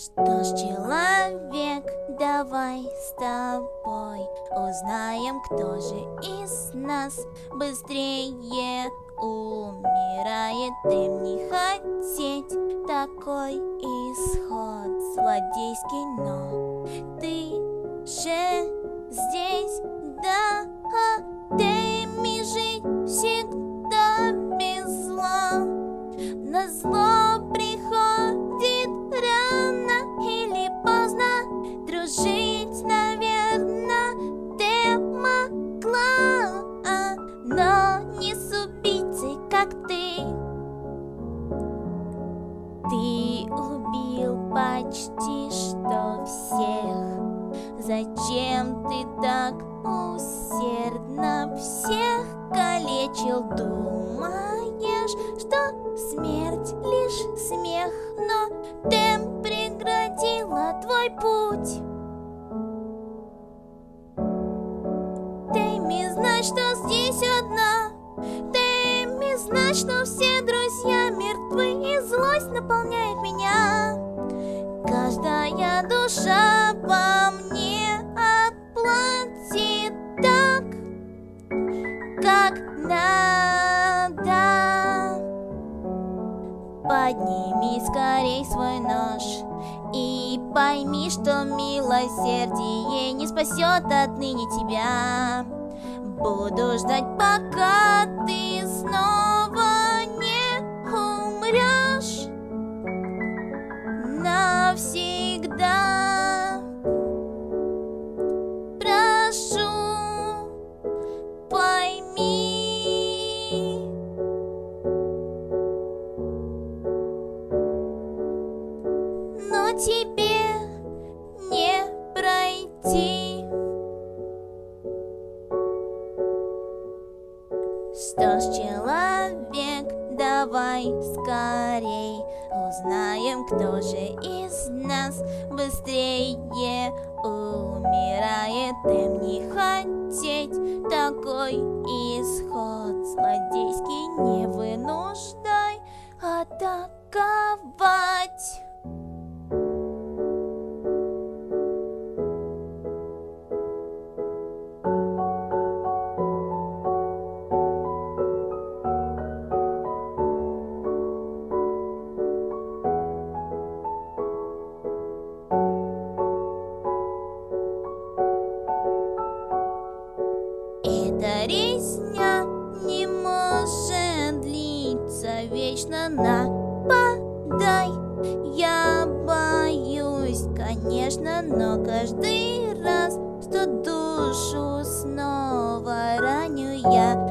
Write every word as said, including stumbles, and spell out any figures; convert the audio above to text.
Что ж, человек, давай с тобой узнаем, кто же из нас быстрее умирает. Им не хотеть такой исход злодейский, но ты же здесь, да, ты жить всегда без зла. На зло приходит рано или поздно, дружить, наверное, ты могла, но не с убийцей, как ты. Ты убил почти что всех. Зачем ты так усердно всех калечил? Думаешь, что смерть лишь смех, но тем преградила твой путь. Ты знать, что здесь одна, ты знать, что все друзья мертвы, и злость наполняет меня. Каждая душа по мне отплатит так, как надо. Подними скорей свой нож и пойми, что милосердие не спасет отныне тебя. Буду ждать, пока ты снова не умрешь навсегда. Прошу, пойми, но тебе не пройти. Что ж, человек, давай скорей узнаем, кто же из нас быстрее умирает. Им не хотеть такой исход злодейский, не вынуждай атаковать. Эта резня не может длиться вечно. Нападай, я боюсь, конечно, но каждый раз, что душу снова раню я,